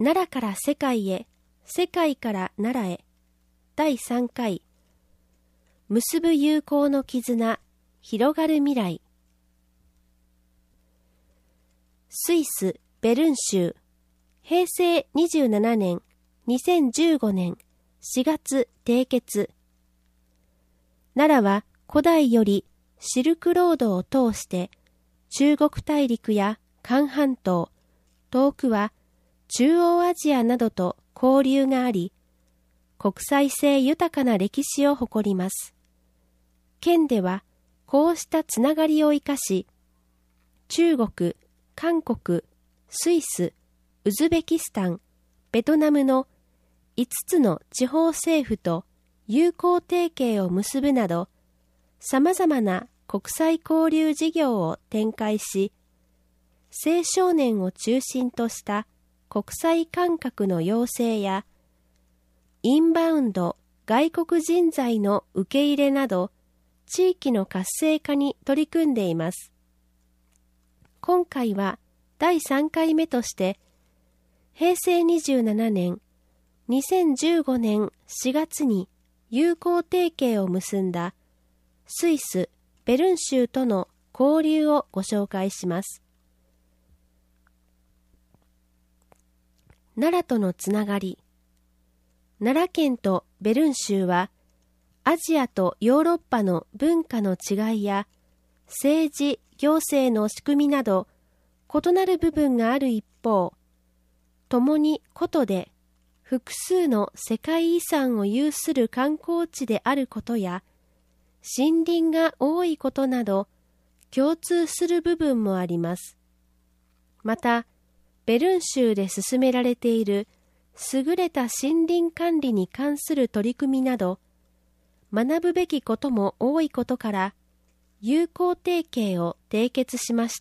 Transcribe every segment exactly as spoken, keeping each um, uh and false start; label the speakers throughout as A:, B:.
A: 奈良から世界へ、世界から奈良へ。だいさんかい。結ぶ友好の絆、広がる未来。スイス・ベルン州、へいせいにじゅうななねん、にせんじゅうごねんしがつ締結。奈良は古代よりシルクロードを通して中国大陸や韓半島、遠くは中央アジアなどと交流があり、国際性豊かな歴史を誇ります。県ではこうしたつながりを生かし、中国、韓国、スイス、ウズベキスタン、ベトナムのいつつの地方政府と友好提携を結ぶなど、様々な国際交流事業を展開し、青少年を中心とした国際感覚の養成や、インバウンド外国人材の受け入れなど、地域の活性化に取り組んでいます。今回はだいさんかいめとして、へいせいにじゅうななねん、にせんじゅうごねんしがつに友好提携を結んだスイス・ベルン州との交流をご紹介します。奈良とのつながり。奈良県とベルン州は、アジアとヨーロッパの文化の違いや、政治・行政の仕組みなど、異なる部分がある一方、共に古都で複数の世界遺産を有する観光地であることや、森林が多いことなど、共通する部分もあります。また、ベルン州で進められている優れた森林管理に関する取り組みなど、学ぶべきことも多いことから、友好提携を締結しました。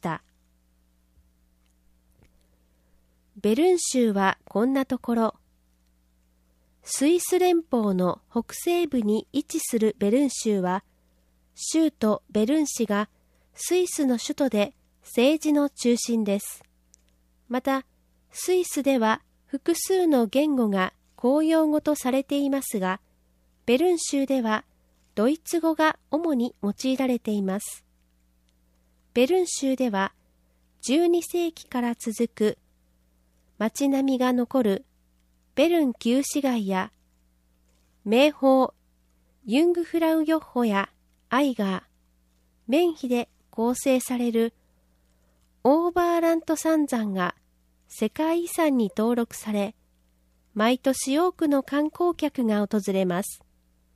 A: ベルン州はこんなところ、スイス連邦の北西部に位置するベルン州は、州都ベルン市がスイスの首都で政治の中心です。また、スイスでは複数の言語が公用語とされていますが、ベルン州ではドイツ語が主に用いられています。ベルン州ではじゅうにせいきから続く街並みが残るベルン旧市街や名峰ユングフラウヨッホやアイガー、メンヒで構成されるオーバーラント三山が世界遺産に登録され、毎年多くの観光客が訪れます。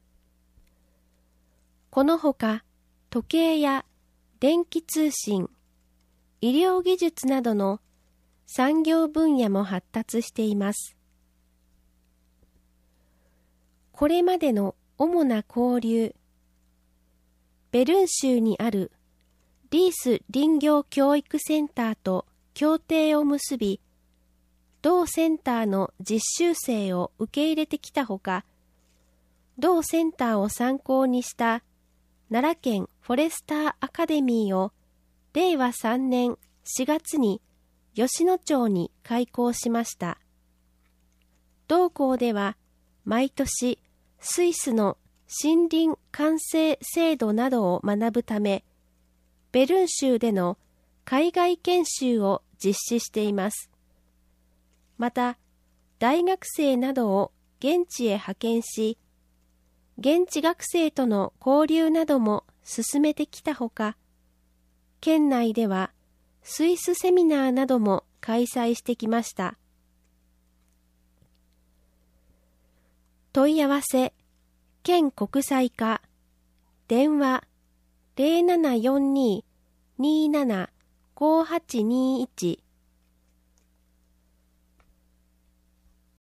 A: このほか、時計や電気通信、医療技術などの産業分野も発達しています。これまでの主な交流、ベルン州にあるリース林業教育センターと協定を結び、同センターの実習生を受け入れてきたほか、同センターを参考にした奈良県フォレスターアカデミーをれいわさんねんしがつに吉野町に開校しました。同校では毎年スイスの森林管制制度などを学ぶため、ベルン州での海外研修を実施しています。また、大学生などを現地へ派遣し、現地学生との交流なども進めてきたほか、県内ではスイスセミナーなども開催してきました。問い合わせ、県国際課、電話ゼロななよんに にーなな ごーはちにーいち